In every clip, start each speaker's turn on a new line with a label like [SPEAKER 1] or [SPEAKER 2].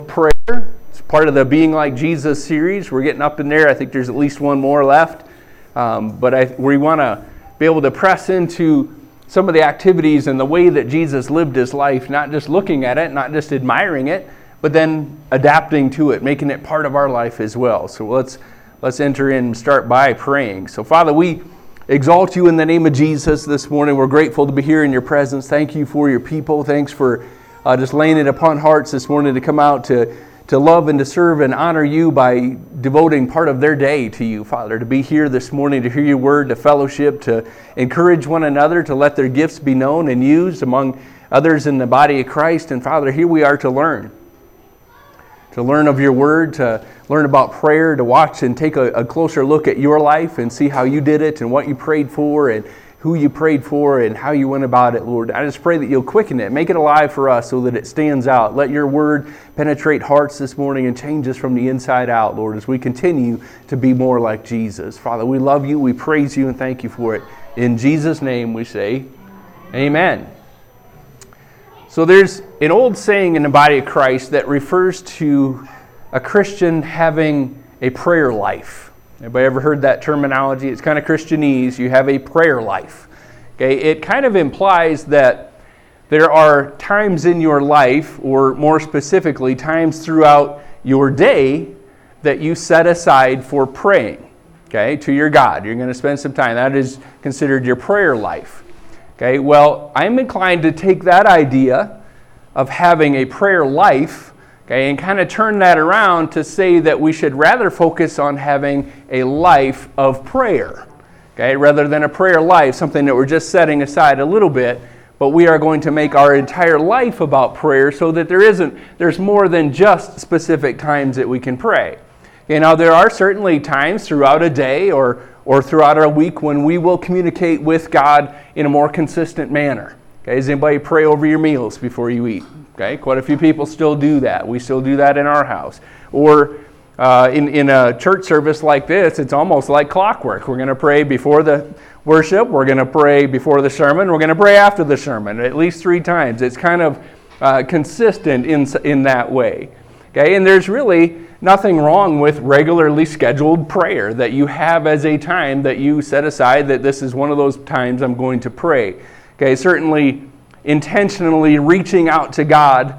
[SPEAKER 1] prayer. It's part of the Being Like Jesus series. We're getting up in there. I think there's at least one more left. We want to be able to press into some of the activities and the way that Jesus lived his life, not just looking at it, not just admiring it, but then adapting to it, making it part of our life as well. So let's enter in and start by praying. So Father, we exalt you in the name of Jesus this morning. We're grateful to be here in your presence. Thank you for your people. Thanks for just laying it upon hearts this morning to come out to love and to serve and honor you by devoting part of their day to you, Father, to be here this morning, to hear your word, to fellowship, to encourage one another, to let their gifts be known and used among others in the body of Christ. And Father, here we are to learn of your word, to learn about prayer, to watch and take a closer look at your life and see how you did it and what you prayed for and who you prayed for and how you went about it, Lord. I just pray that you'll quicken it, make it alive for us so that it stands out. Let your word penetrate hearts this morning and change us from the inside out, Lord, as we continue to be more like Jesus. Father, we love you, we praise you, and thank you for it. In Jesus' name we say, amen. So there's an old saying in the body of Christ that refers to a Christian having a prayer life. Anybody ever heard that terminology? It's kind of Christianese. You have a prayer life. Okay, it kind of implies that there are times in your life, or more specifically, times throughout your day that you set aside for praying, okay, to your God. You're going to spend some time. That is considered your prayer life. Okay, well, I'm inclined to take that idea of having a prayer life, okay, and kind of turn that around to say that we should rather focus on having a life of prayer, okay, rather than a prayer life, something that we're just setting aside a little bit, but we are going to make our entire life about prayer so that there's more than just specific times that we can pray. Okay, now there are certainly times throughout a day or throughout our week when we will communicate with God in a more consistent manner. Okay, does anybody pray over your meals before you eat? Okay, quite a few people still do that. We still do that in our house. Or in a church service like this, it's almost like clockwork. We're going to pray before the worship, we're going to pray before the sermon, we're going to pray after the sermon, at least 3 times. It's kind of consistent in that way. Okay, and there's really nothing wrong with regularly scheduled prayer that you have as a time that you set aside that this is one of those times I'm going to pray. Okay, certainly intentionally reaching out to God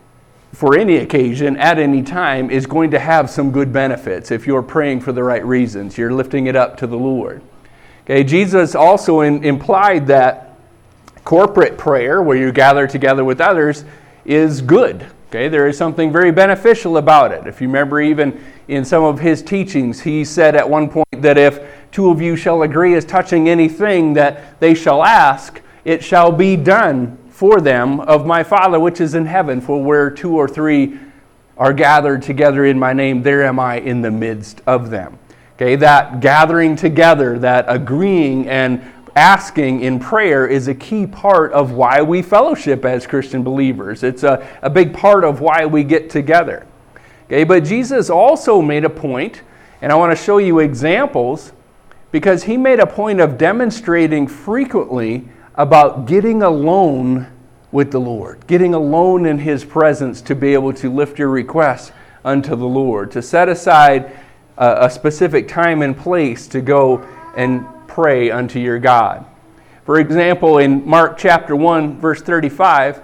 [SPEAKER 1] for any occasion at any time is going to have some good benefits if you're praying for the right reasons. You're lifting it up to the Lord. Okay, Jesus also implied that corporate prayer, where you gather together with others, is good. Okay, there is something very beneficial about it. If you remember, even in some of his teachings, he said at one point that if 2 of you shall agree as touching anything that they shall ask, it shall be done for them of my Father which is in heaven. For where 2 or 3 are gathered together in my name, there am I in the midst of them. Okay, that gathering together, that agreeing and asking in prayer is a key part of why we fellowship as Christian believers. It's a big part of why we get together. Okay, but Jesus also made a point, and I want to show you examples, because he made a point of demonstrating frequently about getting alone with the Lord, getting alone in his presence to be able to lift your requests unto the Lord, to set aside a specific time and place to go and pray unto your God. For example, in Mark chapter 1, verse 35,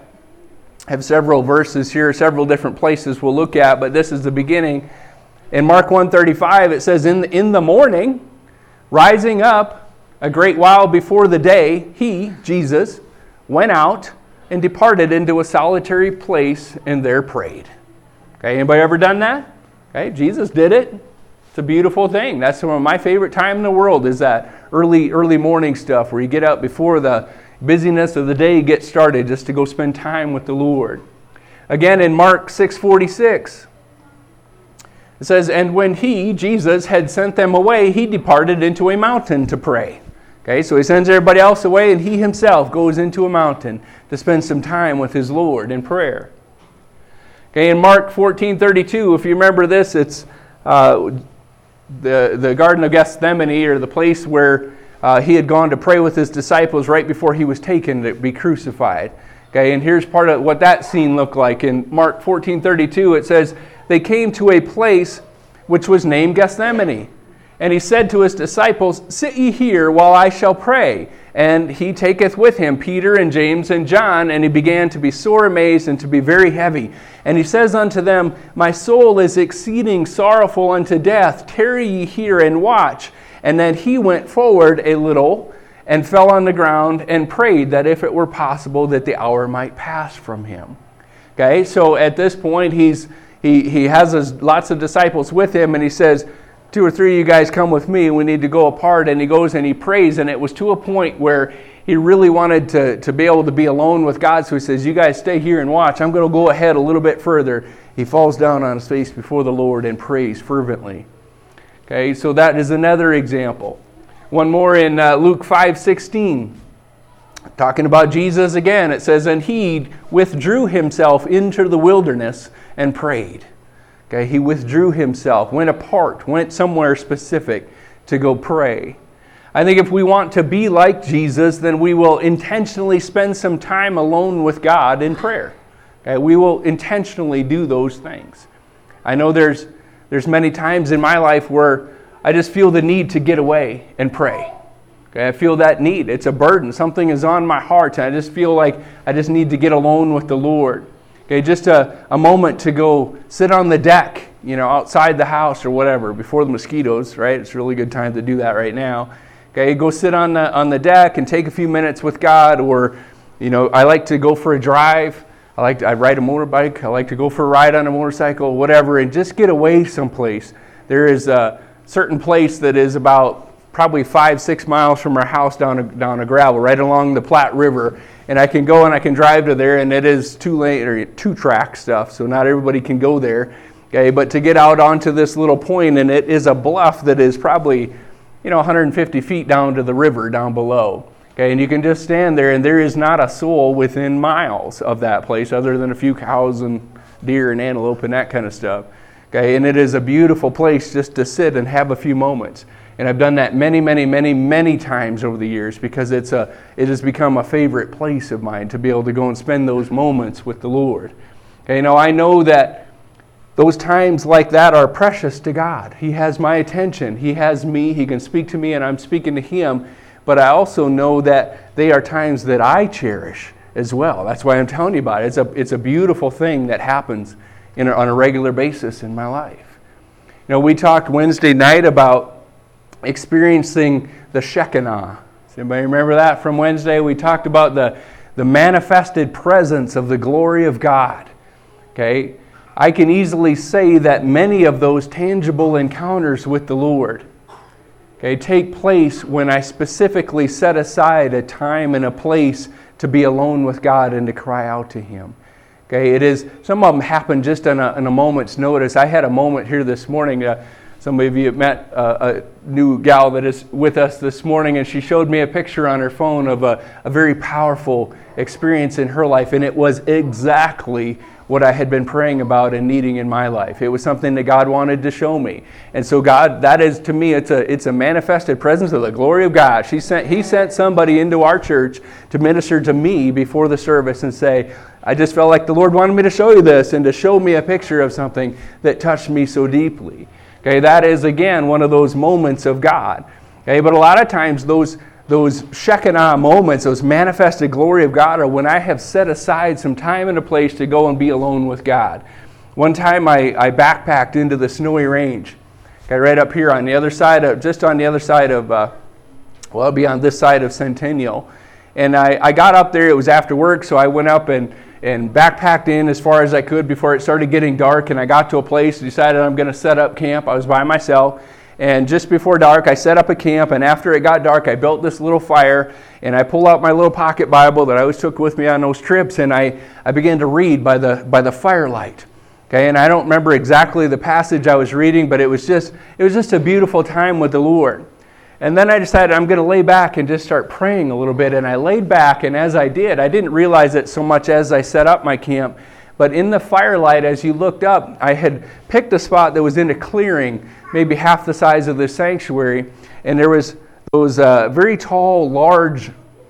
[SPEAKER 1] I have several verses here, several different places we'll look at, but this is the beginning. In Mark 1:35, it says, in the morning, rising up a great while before the day, he, Jesus, went out and departed into a solitary place and there prayed. Okay, anybody ever done that? Okay, Jesus did it. It's a beautiful thing. That's one of my favorite time in the world, is that early morning stuff where you get up before the busyness of the day gets started just to go spend time with the Lord. Again, in Mark 6:46, it says, and when he, Jesus, had sent them away, he departed into a mountain to pray. Okay, so he sends everybody else away and he himself goes into a mountain to spend some time with his Lord in prayer. Okay, in Mark 14:32, if you remember this, it's the Garden of Gethsemane, or the place where he had gone to pray with his disciples right before he was taken to be crucified. Okay, and here's part of what that scene looked like. In Mark 14:32, it says, they came to a place which was named Gethsemane. And he said to his disciples, sit ye here while I shall pray. And he taketh with him Peter and James and John, and he began to be sore amazed and to be very heavy. And he says unto them, my soul is exceeding sorrowful unto death. Tarry ye here and watch. And then he went forward a little and fell on the ground and prayed that if it were possible that the hour might pass from him. Okay, so at this point he has lots of disciples with him, and he says, 2 or 3 of you guys come with me, we need to go apart. And he goes and he prays, and it was to a point where he really wanted to be able to be alone with God. So he says, you guys stay here and watch. I'm going to go ahead a little bit further. He falls down on his face before the Lord and prays fervently. Okay, so that is another example. One more in Luke 5:16. Talking about Jesus again, it says, and he withdrew himself into the wilderness and prayed. Okay, he withdrew himself, went apart, went somewhere specific to go pray. I think if we want to be like Jesus, then we will intentionally spend some time alone with God in prayer. Okay, we will intentionally do those things. I know there's many times in my life where I just feel the need to get away and pray. Okay, I feel that need. It's a burden. Something is on my heart, and I just feel like I just need to get alone with the Lord. Okay, just a moment to go sit on the deck, outside the house or whatever, before the mosquitoes, right? It's a really good time to do that right now. Okay, go sit on the deck and take a few minutes with God, or, I like to go for a drive. I ride a motorbike. I like to go for a ride on a motorcycle, whatever, and just get away someplace. There is a certain place that is about probably 5-6 miles from our house down a gravel, right along the Platte River. And I can go and I can drive to there, and it is 2-track stuff, so not everybody can go there. Okay, but to get out onto this little point, and it is a bluff that is probably 150 feet down to the river down below. Okay, and you can just stand there, and there is not a soul within miles of that place other than a few cows and deer and antelope and that kind of stuff. Okay, and it is a beautiful place just to sit and have a few moments. And I've done that many, many, many, many times over the years because it has become a favorite place of mine to be able to go and spend those moments with the Lord. Okay, I know that those times like that are precious to God. He has my attention. He has me. He can speak to me, and I'm speaking to Him. But I also know that they are times that I cherish as well. That's why I'm telling you about it. It's a beautiful thing that happens on a regular basis in my life. We talked Wednesday night about experiencing the Shekinah. Does anybody remember that from Wednesday? We talked about the manifested presence of the glory of God. Okay, I can easily say that many of those tangible encounters with the Lord, take place when I specifically set aside a time and a place to be alone with God and to cry out to Him. Okay, some of them happen just in a moment's notice. I had a moment here this morning. Some of you have met a new gal that is with us this morning, and she showed me a picture on her phone of a very powerful experience in her life, and it was exactly what I had been praying about and needing in my life. It was something that God wanted to show me. And so God, that is, to me, it's a manifested presence of the glory of God. He sent somebody into our church to minister to me before the service and say, I just felt like the Lord wanted me to show you this, and to show me a picture of something that touched me so deeply. Okay, that is, again, one of those moments of God. Okay, but a lot of times those Shekinah moments, those manifested glory of God, are when I have set aside some time and a place to go and be alone with God. One time I backpacked into the Snowy Range. Okay, right up here on the other side of, it'll be on this side of Centennial. And I got up there, it was after work, so I went up and backpacked in as far as I could before it started getting dark, and I got to a place, decided I'm going to set up camp. I was by myself, and just before dark I set up a camp, and after it got dark I built this little fire, and I pulled out my little pocket Bible that I always took with me on those trips, and I began to read by the firelight. Okay, and I don't remember exactly the passage I was reading, but it was just a beautiful time with the Lord. And then I decided I'm going to lay back and just start praying a little bit. And I laid back, and as I did, I didn't realize it so much as I set up my camp. But in the firelight, as you looked up, I had picked a spot that was in a clearing, maybe half the size of this sanctuary. And there was those very tall, large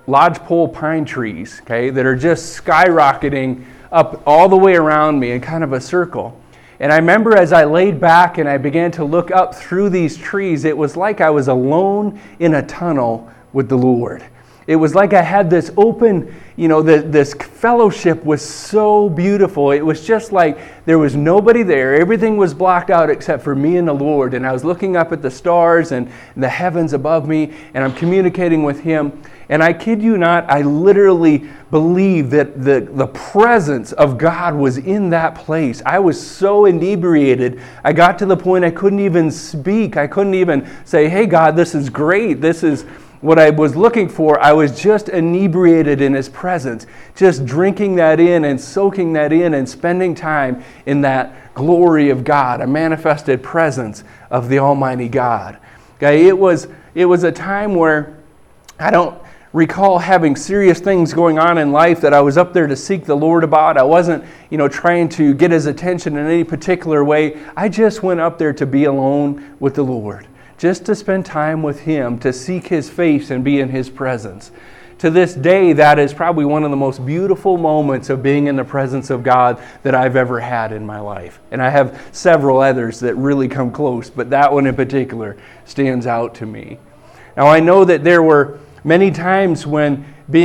[SPEAKER 1] lodgepole pine trees, okay, that are just skyrocketing up all the way around me in kind of a circle. And I remember as I laid back and I began to look up through these trees, it was like I was alone in a tunnel with the Lord. It was like I had this open, this fellowship was so beautiful. It was just like there was nobody there. Everything was blocked out except for me and the Lord. And I was looking up at the stars and the heavens above me, and I'm communicating with Him. And I kid you not, I literally believe that the presence of God was in that place. I was so inebriated. I got to the point I couldn't even speak. I couldn't even say, hey, God, this is great. This is what I was looking for. I was just inebriated in His presence, just drinking that in and soaking that in and spending time in that glory of God, a manifested presence of the Almighty God. Okay, it was a time where I don't recall having serious things going on in life that I was up there to seek the Lord about. I wasn't, trying to get His attention in any particular way. I just went up there to be alone with the Lord, just to spend time with Him, to seek His face and be in His presence. To this day, that is probably one of the most beautiful moments of being in the presence of God that I've ever had in my life. And I have several others that really come close, but that one in particular stands out to me. Now, I know that there were many times when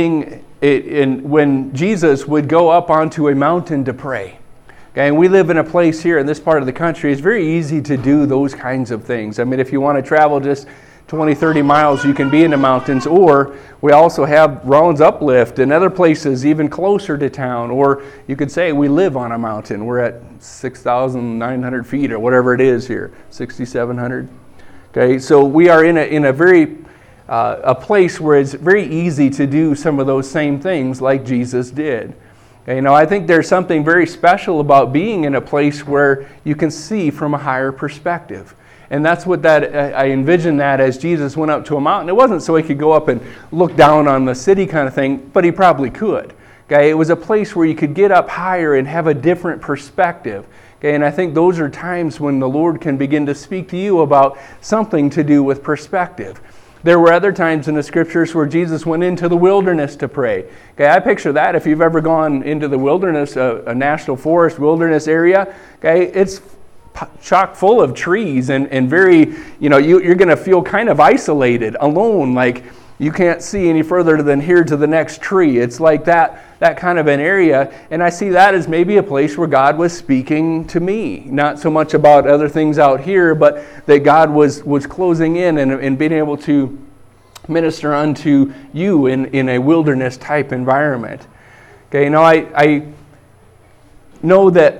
[SPEAKER 1] Jesus would go up onto a mountain to pray. Okay, and we live in a place here in this part of the country. It's very easy to do those kinds of things. I mean, if you want to travel just 20, 30 miles, you can be in the mountains. Or we also have Rollins Uplift and other places even closer to town. Or you could say we live on a mountain. We're at 6,900 feet or whatever it is here, 6,700. Okay, so we are in a very a place where it's very easy to do some of those same things like Jesus did. I think there's something very special about being in a place where you can see from a higher perspective. And that's what I envision that as Jesus went up to a mountain. It wasn't so He could go up and look down on the city kind of thing, but He probably could. Okay, it was a place where you could get up higher and have a different perspective. Okay, and I think those are times when the Lord can begin to speak to you about something to do with perspective. There were other times in the Scriptures where Jesus went into the wilderness to pray. Okay, I picture that if you've ever gone into the wilderness, a national forest wilderness area. Okay, it's chock full of trees and very, you're going to feel kind of isolated, alone, like you can't see any further than here to the next tree. It's like that kind of an area, and I see that as maybe a place where God was speaking to me. Not so much about other things out here, but that God was closing in and being able to minister unto you in a wilderness type environment. Okay, I know that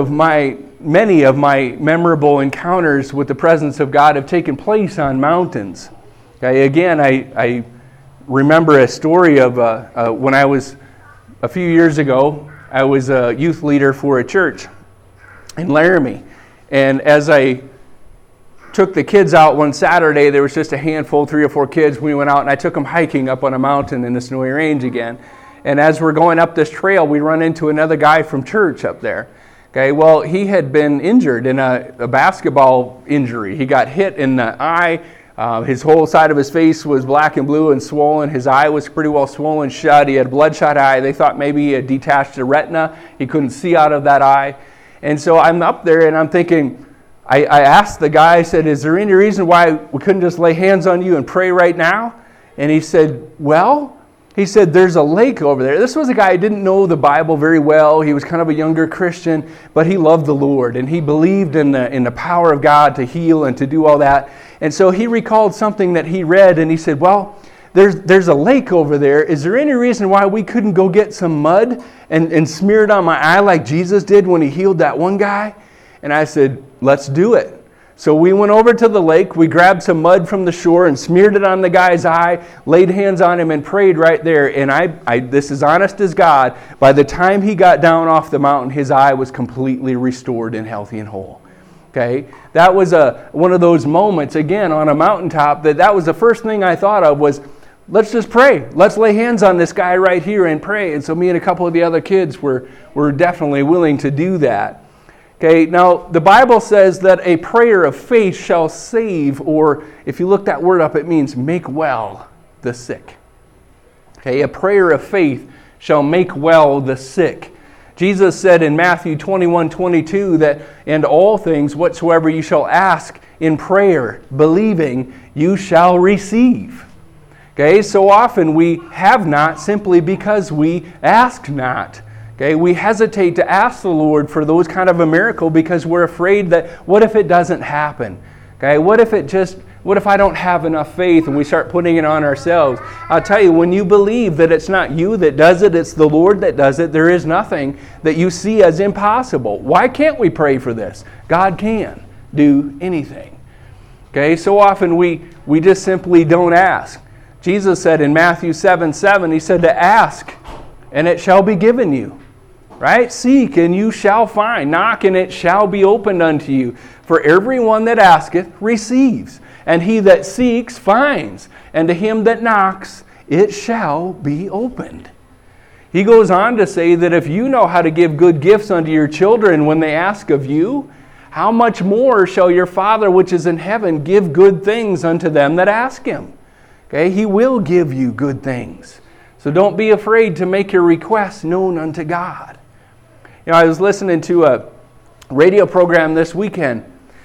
[SPEAKER 1] many of my memorable encounters with the presence of God have taken place on mountains. Okay, again, I remember a story of when I was a few years ago. I was a youth leader for a church in Laramie, and as I took the kids out one Saturday, there was just a handful, 3 or 4 kids. We went out and I took them hiking up on a mountain in the Snowy Range again. And as we're going up this trail, we run into another guy from church up there. Okay, well, he had been injured in a basketball injury. He got hit in the eye. His whole side of his face was black and blue and swollen. His eye was pretty well swollen shut. He had a bloodshot eye. They thought maybe he had detached the retina. He couldn't see out of that eye. And so I'm up there and I'm thinking, I asked the guy, I said, is there any reason why we couldn't just lay hands on you and pray right now? And he said, there's a lake over there. This was a guy who didn't know the Bible very well. He was kind of a younger Christian, but he loved the Lord and he believed in the power of God to heal and to do all that. And so he recalled something that he read and he said, there's a lake over there. Is there any reason why we couldn't go get some mud and smear it on my eye like Jesus did when He healed that one guy? And I said, let's do it. So we went over to the lake, we grabbed some mud from the shore and smeared it on the guy's eye, laid hands on him and prayed right there. And this is honest as God, by the time he got down off the mountain, his eye was completely restored and healthy and whole. Okay, that was one of those moments, again, on a mountaintop, that was the first thing I thought of was, let's just pray. Let's lay hands on this guy right here and pray. And so me and a couple of the other kids were definitely willing to do that. Okay, now the Bible says that a prayer of faith shall save, or if you look that word up, it means make well the sick. Okay, a prayer of faith shall make well the sick. Jesus said in Matthew 21:22 that, "And all things whatsoever you shall ask in prayer, believing, you shall receive." Okay, so often we have not simply because we ask not. Okay, we hesitate to ask the Lord for those kind of a miracle because we're afraid that what if it doesn't happen? Okay, what if I don't have enough faith and we start putting it on ourselves? I'll tell you, when you believe that it's not you that does it, it's the Lord that does it, there is nothing that you see as impossible. Why can't we pray for this? God can do anything. Okay, so often we just simply don't ask. Jesus said in Matthew 7:7, he said to ask and it shall be given you. Right? Seek and you shall find. Knock and it shall be opened unto you. For everyone that asketh receives, and he that seeks finds, and to him that knocks it shall be opened. He goes on to say that if you know how to give good gifts unto your children when they ask of you, how much more shall your Father which is in heaven give good things unto them that ask him? Okay, he will give you good things. So don't be afraid to make your requests known unto God. You know, I was listening to a radio program this weekend,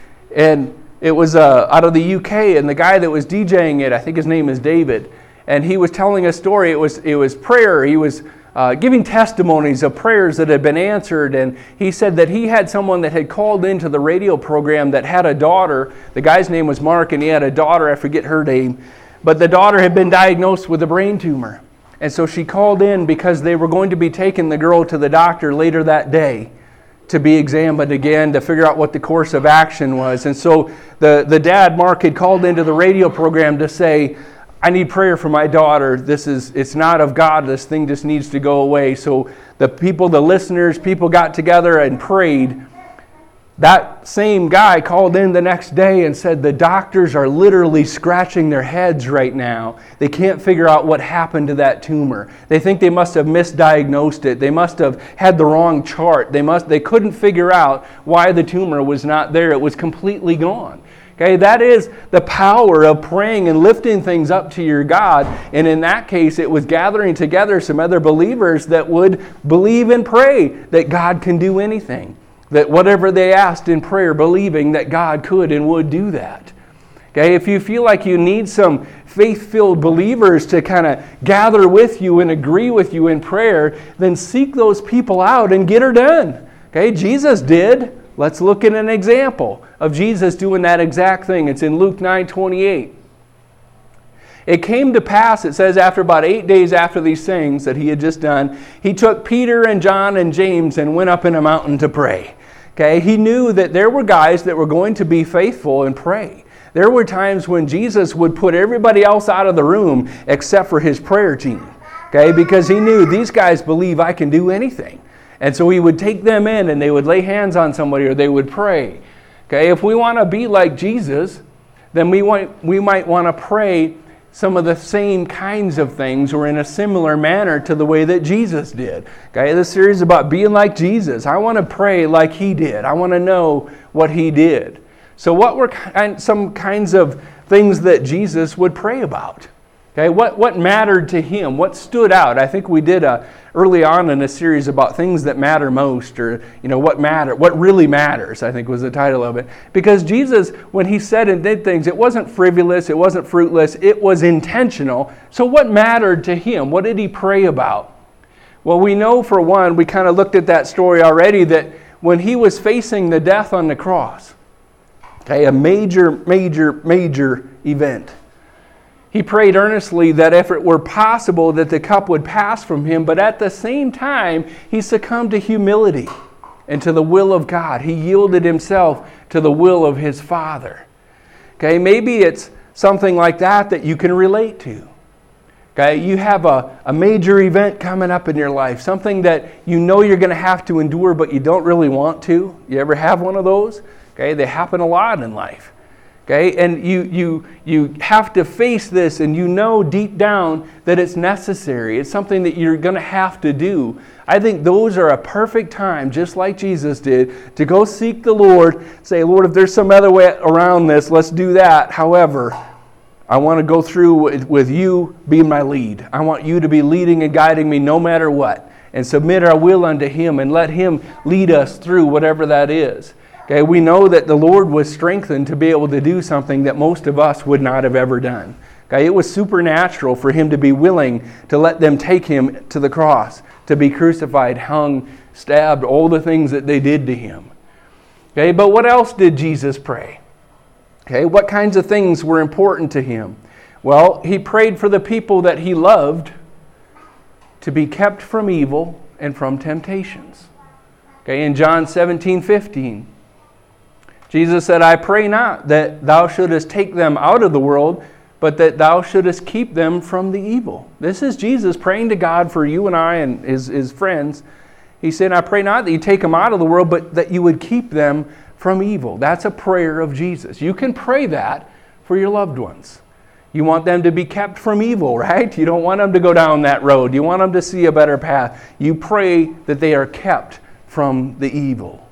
[SPEAKER 1] and it was out of the UK, and the guy that was DJing it, I think his name is David, and he was telling a story. It was prayer. He was giving testimonies of prayers that had been answered, and he said that he had someone that had called into the radio program that had a daughter. The guy's name was Mark, and he had a daughter, I forget her name, but the daughter had been diagnosed with a brain tumor. And so she called in because they were going to be taking the girl to the doctor later that day to be examined again to figure out what the course of action was. And so the dad, Mark, had called into the radio program to say, I need prayer for my daughter. It's not of God. This thing just needs to go away. So the listeners, people got together and prayed. That same guy called in the next day and said the doctors are literally scratching their heads right now. They can't figure out what happened to that tumor. They think they must have misdiagnosed it. They must have had the wrong chart. They couldn't figure out why the tumor was not there. It was completely gone. Okay, that is the power of praying and lifting things up to your God. And in that case, it was gathering together some other believers that would believe and pray that God can do anything. That whatever they asked in prayer, believing that God could and would do that. Okay, if you feel like you need some faith-filled believers to kind of gather with you and agree with you in prayer, then seek those people out and get her done. Okay, Jesus did. Let's look at an example of Jesus doing that exact thing. It's in Luke 9:28. It came to pass, it says, after about 8 days after these things that he had just done, he took Peter and John and James and went up in a mountain to pray. Okay, he knew that there were guys that were going to be faithful and pray. There were times when Jesus would put everybody else out of the room except for his prayer team. Okay, because he knew these guys believe I can do anything. And so he would take them in and they would lay hands on somebody or they would pray. Okay, if we want to be like Jesus, then we might want to pray some of the same kinds of things or in a similar manner to the way that Jesus did. Okay, this series is about being like Jesus. I want to pray like he did. I want to know what he did. So what were some kinds of things that Jesus would pray about? Okay, what mattered to him? What stood out? I think we did early on in a series about things that matter most, or what really matters, I think was the title of it. Because Jesus, when he said and did things, it wasn't frivolous, it wasn't fruitless, it was intentional. So what mattered to him? What did he pray about? Well, we know for one, we kind of looked at that story already, that when he was facing the death on the cross, okay, a major event, he prayed earnestly that if it were possible that the cup would pass from him, but at the same time, he succumbed to humility and to the will of God. He yielded himself to the will of his Father. Okay, maybe it's something like that you can relate to. Okay, you have a major event coming up in your life, something that you know you're going to have to endure, but you don't really want to. You ever have one of those? Okay, they happen a lot in life. Okay, and you have to face this, and you know deep down that it's necessary. It's something that you're going to have to do. I think those are a perfect time, just like Jesus did, to go seek the Lord. Say, Lord, if there's some other way around this, let's do that. However, I want to go through with you being my lead. I want you to be leading and guiding me no matter what. And submit our will unto Him and let Him lead us through whatever that is. Okay, we know that the Lord was strengthened to be able to do something that most of us would not have ever done. Okay, it was supernatural for Him to be willing to let them take Him to the cross, to be crucified, hung, stabbed, all the things that they did to Him. Okay, but what else did Jesus pray? Okay, what kinds of things were important to Him? Well, He prayed for the people that He loved to be kept from evil and from temptations. Okay, in John 17:15, Jesus said, I pray not that thou shouldest take them out of the world, but that thou shouldest keep them from the evil. This is Jesus praying to God for you and I and his friends. He said, I pray not that you take them out of the world, but that you would keep them from evil. That's a prayer of Jesus. You can pray that for your loved ones. You want them to be kept from evil, right? You don't want them to go down that road. You want them to see a better path. You pray that they are kept from the evil.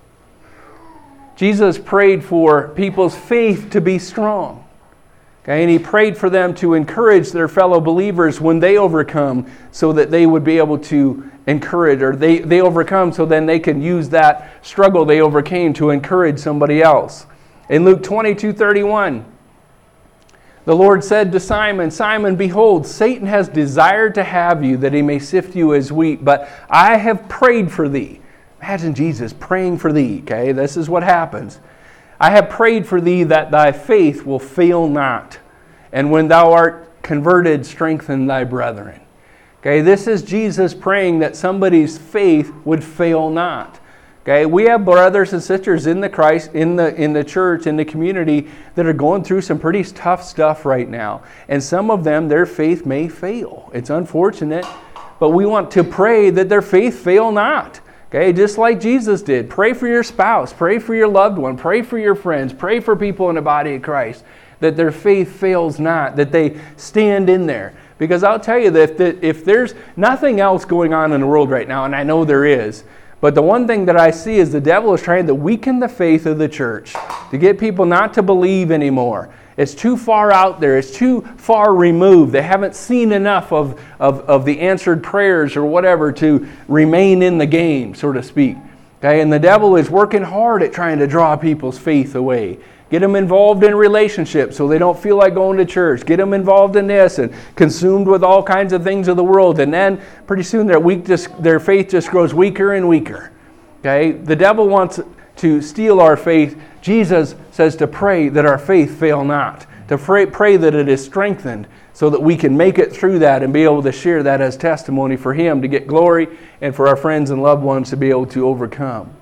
[SPEAKER 1] Jesus prayed for people's faith to be strong. Okay, and He prayed for them to encourage their fellow believers when they overcome so that they would be able to encourage, or they overcome so then they can use that struggle they overcame to encourage somebody else. In Luke 22:31, the Lord said to Simon, Simon, behold, Satan has desired to have you that he may sift you as wheat, but I have prayed for thee. Imagine Jesus praying for thee, okay? This is what happens. I have prayed for thee that thy faith will fail not, and when thou art converted, strengthen thy brethren. Okay, this is Jesus praying that somebody's faith would fail not. Okay, we have brothers and sisters in the Christ, in the church, in the community that are going through some pretty tough stuff right now. And some of them, their faith may fail. It's unfortunate, but we want to pray that their faith fail not. Okay, just like Jesus did. Pray for your spouse, pray for your loved one, pray for your friends, pray for people in the body of Christ, that their faith fails not, that they stand in there. Because I'll tell you that if there's nothing else going on in the world right now, and I know there is, but the one thing that I see is the devil is trying to weaken the faith of the church, to get people not to believe anymore. It's too far out there. It's too far removed. They haven't seen enough of the answered prayers or whatever to remain in the game, so to speak. Okay? And the devil is working hard at trying to draw people's faith away. Get them involved in relationships so they don't feel like going to church. Get them involved in this and consumed with all kinds of things of the world. And then pretty soon their faith just grows weaker and weaker. Okay? The devil wants to steal our faith. Jesus says to pray that our faith fail not. To pray that it is strengthened so that we can make it through that and be able to share that as testimony for Him to get glory and for our friends and loved ones to be able to overcome.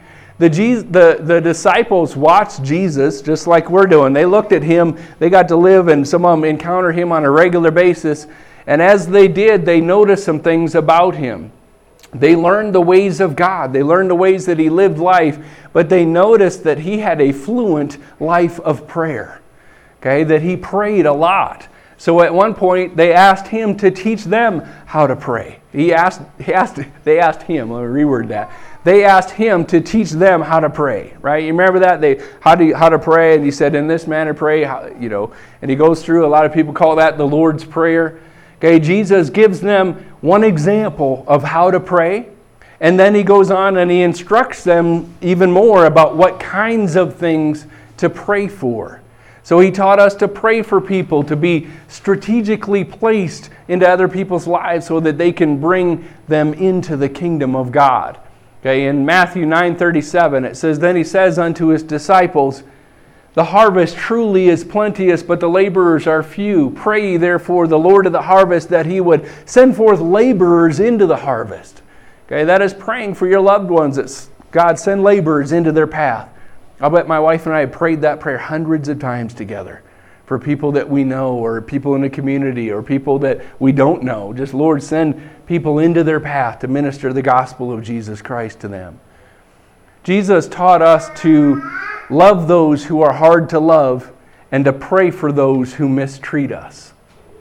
[SPEAKER 1] The disciples watched Jesus just like we're doing. They looked at Him. They got to live, and some of them encounter Him on a regular basis. And as they did, they noticed some things about Him. They learned the ways of God. They learned the ways that He lived life. But they noticed that He had a fluent life of prayer. Okay, that He prayed a lot. So at one point, they asked Him to teach them how to pray. They asked Him, let me reword that. They asked Him to teach them how to pray, right? You remember that? How to pray, and He said, in this manner pray, and He goes through, a lot of people call that the Lord's Prayer. Okay, Jesus gives them one example of how to pray, and then He goes on and He instructs them even more about what kinds of things to pray for. So He taught us to pray for people, to be strategically placed into other people's lives so that they can bring them into the kingdom of God. Okay, in Matthew 9:37, it says, Then He says unto His disciples, The harvest truly is plenteous, but the laborers are few. Pray ye therefore the Lord of the harvest that He would send forth laborers into the harvest. Okay, that is praying for your loved ones, that God send laborers into their path. I'll bet my wife and I have prayed that prayer hundreds of times together for people that we know, or people in the community, or people that we don't know. Just, Lord, send people into their path to minister the gospel of Jesus Christ to them. Jesus taught us to love those who are hard to love and to pray for those who mistreat us.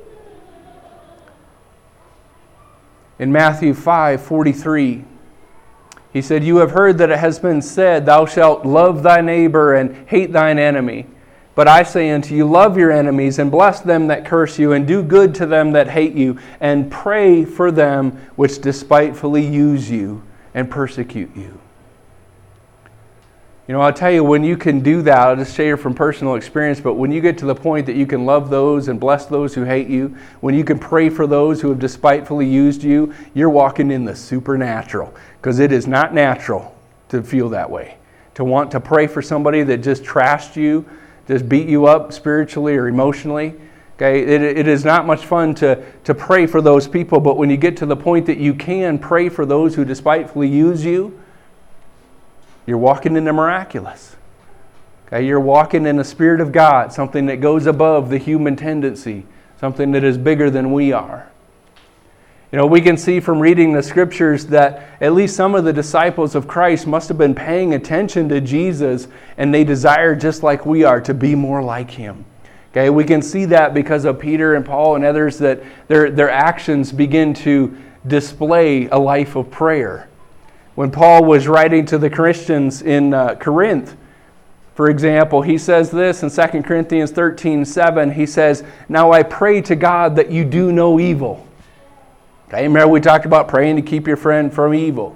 [SPEAKER 1] In Matthew 5:43, He said, You have heard that it has been said, Thou shalt love thy neighbor and hate thine enemy. But I say unto you, love your enemies, and bless them that curse you, and do good to them that hate you, and pray for them which despitefully use you and persecute you. You know, I'll tell you, when you can do that, I'll just share from personal experience, but when you get to the point that you can love those and bless those who hate you, when you can pray for those who have despitefully used you, you're walking in the supernatural, because it is not natural to feel that way. To want to pray for somebody that just trashed you, just beat you up spiritually or emotionally. Okay, it is not much fun to pray for those people, but when you get to the point that you can pray for those who despitefully use you, you're walking in the miraculous. Okay, you're walking in the Spirit of God, something that goes above the human tendency, something that is bigger than we are. You know, we can see from reading the Scriptures that at least some of the disciples of Christ must have been paying attention to Jesus, and they desire, just like we are, to be more like Him. Okay, we can see that because of Peter and Paul and others, that their actions begin to display a life of prayer. When Paul was writing to the Christians in Corinth, for example, he says this in 2 Corinthians 13:7. He says, "Now I pray to God that you do no evil." Okay, remember we talked about praying to keep your friend from evil.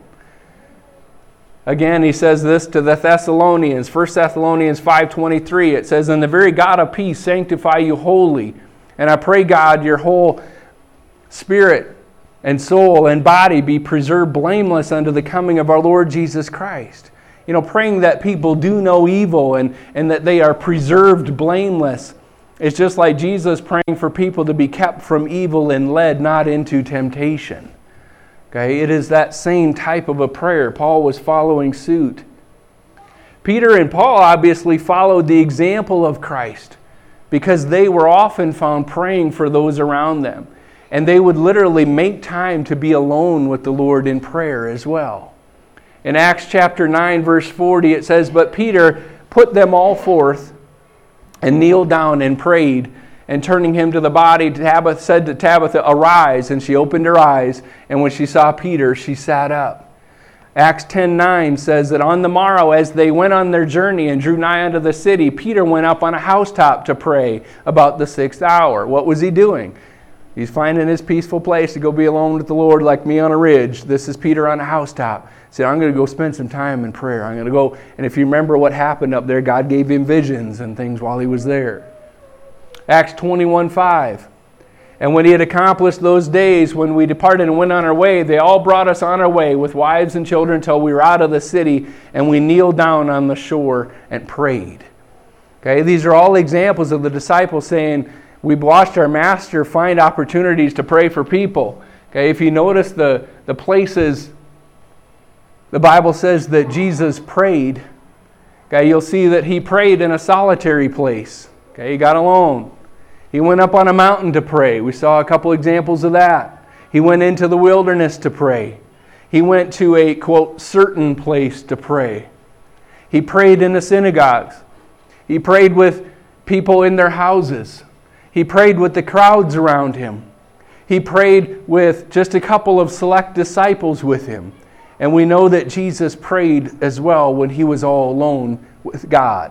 [SPEAKER 1] Again, he says this to the Thessalonians, 1 Thessalonians 5:23. It says, "And the very God of peace sanctify you wholly. And I pray, God, your whole spirit and soul and body be preserved blameless unto the coming of our Lord Jesus Christ." You know, praying that people do no evil and that they are preserved blameless. It's just like Jesus praying for people to be kept from evil and led not into temptation. Okay, it is that same type of a prayer. Paul was following suit. Peter and Paul obviously followed the example of Christ because they were often found praying for those around them. And they would literally make time to be alone with the Lord in prayer as well. In Acts chapter 9, verse 40, it says, "But Peter put them all forth and kneeled down and prayed. And turning him to the body, Tabitha said to Tabitha, 'Arise.' And she opened her eyes, and when she saw Peter, she sat up." Acts 10:9 says that on the morrow, as they went on their journey and drew nigh unto the city, Peter went up on a housetop to pray about the 6th hour. What was he doing? He's finding his peaceful place to go be alone with the Lord, like me on a ridge. This is Peter on a housetop. He said, "I'm going to go spend some time in prayer. I'm going to go." And if you remember what happened up there, God gave him visions and things while he was there. Acts 21:5. "And when he had accomplished those days, when we departed and went on our way, they all brought us on our way with wives and children till we were out of the city, and we kneeled down on the shore and prayed." Okay, these are all examples of the disciples saying, we've watched our master find opportunities to pray for people. Okay, if you notice the places the Bible says that Jesus prayed, okay, you'll see that he prayed in a solitary place. Okay, he got alone. He went up on a mountain to pray. We saw a couple examples of that. He went into the wilderness to pray. He went to a, quote, certain place to pray. He prayed in the synagogues. He prayed with people in their houses. He prayed with the crowds around him. He prayed with just a couple of select disciples with him. And we know that Jesus prayed as well when he was all alone with God.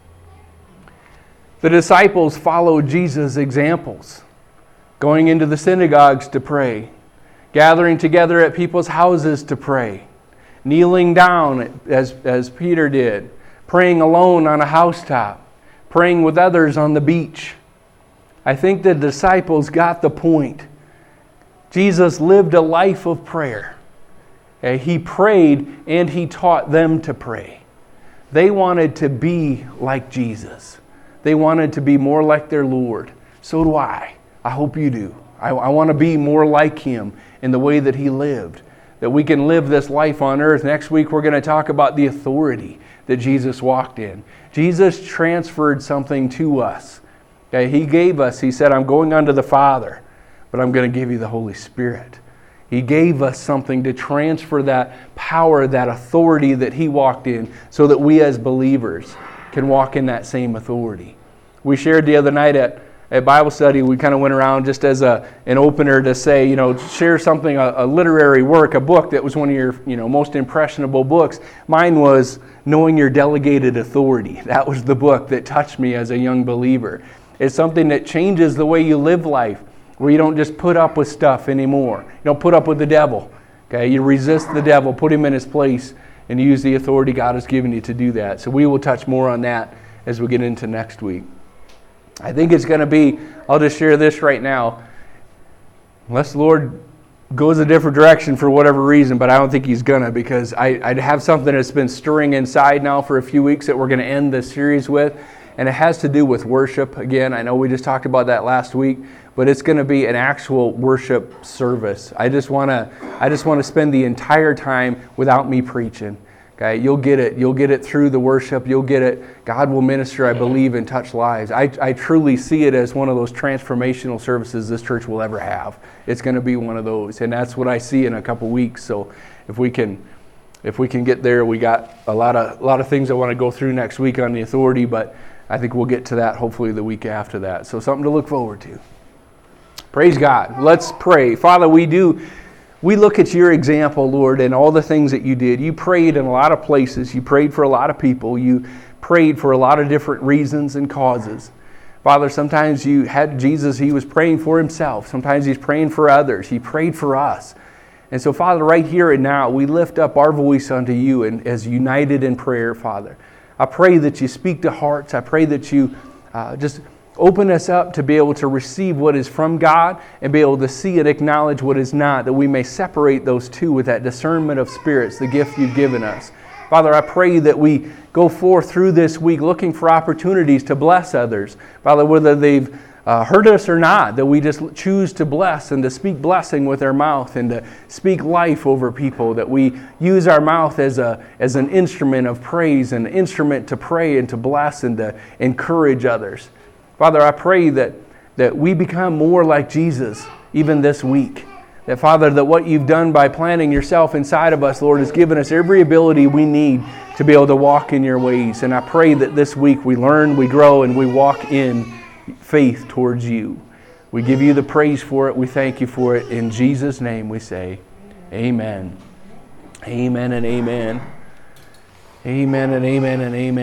[SPEAKER 1] The disciples followed Jesus' examples, going into the synagogues to pray, gathering together at people's houses to pray, kneeling down as Peter did, praying alone on a housetop, praying with others on the beach. I think the disciples got the point. Jesus lived a life of prayer. He prayed and he taught them to pray. They wanted to be like Jesus. They wanted to be more like their Lord. So do I. I hope you do. I want to be more like him in the way that he lived. That we can live this life on earth. Next week we're going to talk about the authority that Jesus walked in. Jesus transferred something to us. Okay, he gave us, he said, "I'm going unto the Father, but I'm going to give you the Holy Spirit." He gave us something to transfer that power, that authority that he walked in, so that we as believers can walk in that same authority. We shared the other night at at Bible study, we kind of went around just as an opener to say, share something, a literary work, a book that was one of your, most impressionable books. Mine was Knowing Your Delegated Authority. That was the book that touched me as a young believer. It's something that changes the way you live life, where you don't just put up with stuff anymore. You don't put up with the devil. Okay, you resist the devil, put him in his place, and use the authority God has given you to do that. So we will touch more on that as we get into next week. I think it's going to be, I'll just share this right now, unless the Lord goes a different direction for whatever reason, but I don't think He's going to, because I have something that's been stirring inside now for a few weeks that we're going to end this series with, and it has to do with worship. Again, I know we just talked about that last week, but it's going to be an actual worship service. I just want to spend the entire time without me preaching. Okay, you'll get it. You'll get it through the worship. You'll get it. God will minister, I believe, and touch lives. I truly see it as one of those transformational services this church will ever have. It's going to be one of those, and that's what I see in a couple weeks. So, if we can get there, we got a lot of things I want to go through next week on the authority, but I think we'll get to that hopefully the week after that. So, something to look forward to. Praise God. Let's pray. Father, we look at your example, Lord, and all the things that you did. You prayed in a lot of places. You prayed for a lot of people. You prayed for a lot of different reasons and causes. Father, sometimes you had Jesus, He was praying for Himself. Sometimes He's praying for others. He prayed for us. And so, Father, right here and now, we lift up our voice unto you and as united in prayer, Father. I pray that you speak to hearts. I pray that you just open us up to be able to receive what is from God and be able to see and acknowledge what is not, that we may separate those two with that discernment of spirits, the gift you've given us. Father, I pray that we go forth through this week looking for opportunities to bless others. Father, whether they've hurt us or not, that we just choose to bless and to speak blessing with our mouth and to speak life over people, that we use our mouth as an instrument of praise, an instrument to pray and to bless and to encourage others. Father, I pray that we become more like Jesus even this week. That, Father, that what you've done by planting yourself inside of us, Lord, has given us every ability we need to be able to walk in your ways. And I pray that this week we learn, we grow, and we walk in faith towards you. We give you the praise for it. We thank you for it. In Jesus' name we say, amen. Amen and amen. Amen and amen and amen.